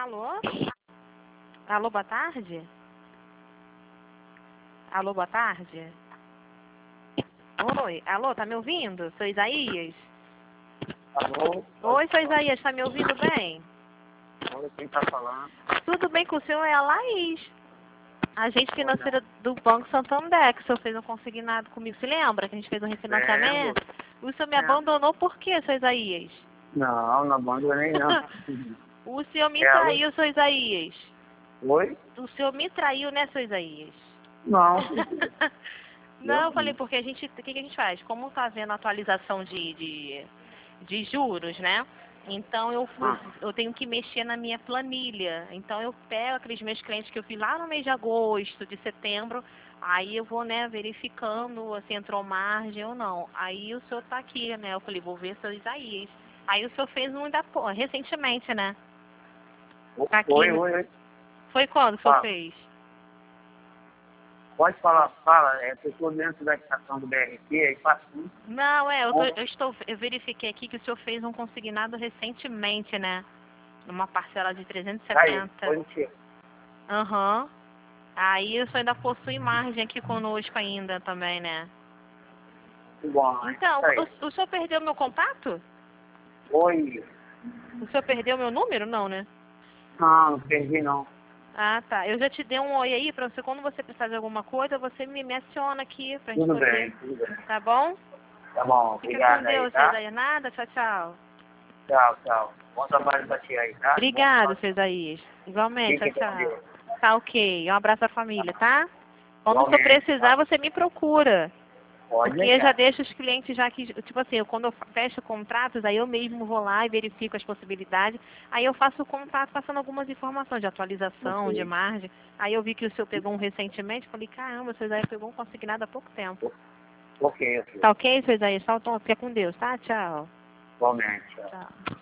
Alô? Alô, boa tarde? Alô, boa tarde? Oi, alô, tá me ouvindo? Sou Isaías? Alô? Oi, sou Isaías, tá me ouvindo bem? Olha quem tá falando. Tudo bem com o senhor? É a Laís, agente Oi, financeira do Banco Santander, que o senhor fez um consignado comigo. Se lembra que a gente fez um refinanciamento? O senhor me abandonou por quê, sou Isaías? Não, não abandonei não. O senhor me Ela? traiu, sou Isaías. Oi? O senhor me traiu, né, sou Isaías? Não. Não, eu falei, porque o que a gente faz? Como tá havendo atualização de juros, né? Então eu tenho que mexer na minha planilha. Então eu pego aqueles meus clientes que eu fiz lá no mês de agosto, de setembro, aí eu vou, né, verificando se entrou margem ou não. Aí o senhor tá aqui, né? Eu falei, vou ver seu Isaías. Aí o senhor fez um recentemente, né? Tá aqui. Oi. Foi quando que o senhor fez? Pode falar, fala. Eu estou dentro da estação do BRT, aí faço isso. Não, eu verifiquei aqui que o senhor fez um consignado recentemente, né? Numa parcela de 370. Foi o quê? Aham. Aí o senhor ainda possui margem aqui conosco ainda também, né? Muito bom, Então, isso aí. o senhor perdeu meu contato? Oi. O senhor perdeu meu número? Não, né? Não perdi não. Ah, tá. Eu já te dei um oi aí pra você, quando você precisar de alguma coisa, você me aciona aqui pra gente Tudo poder. bem, tudo bem. Tá bom? Tá bom, Fica com obrigado aí, Deus, tá? Cesaia. Nada, tchau, tchau. Tchau. Bom trabalho pra ti aí, tá? Obrigado, Cesaías. Igualmente, Fique tchau, com tchau. Deus. Tá ok. Um abraço à família, tá? Quando você Igualmente, precisar, tá? você me procura. Pode Porque eu já deixar. deixo os clientes já que, tipo assim, quando eu fecho contratos, aí eu mesmo vou lá e verifico as possibilidades. Aí eu faço o contrato passando algumas informações de atualização, de Ok. margem. Aí eu vi que o senhor pegou um recentemente, falei, caramba, o senhor Isaías pegou um consignado há pouco tempo. Ok. Tá ok, senhor Isaías? Fica com Deus, tá? Tchau. Igualmente, tchau. Tchau.